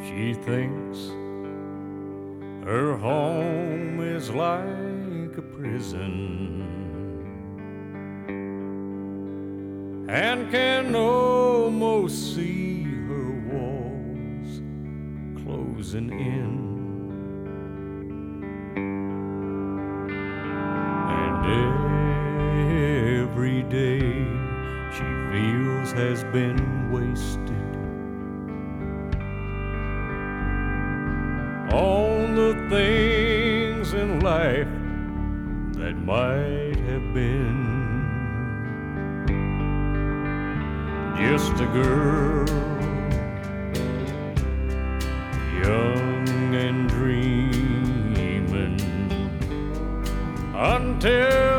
She thinks her home is like a prison and can almost see her walls closing in. And every day she feels has been wasted on the things in life that might have been. Just a girl, young and dreaming, until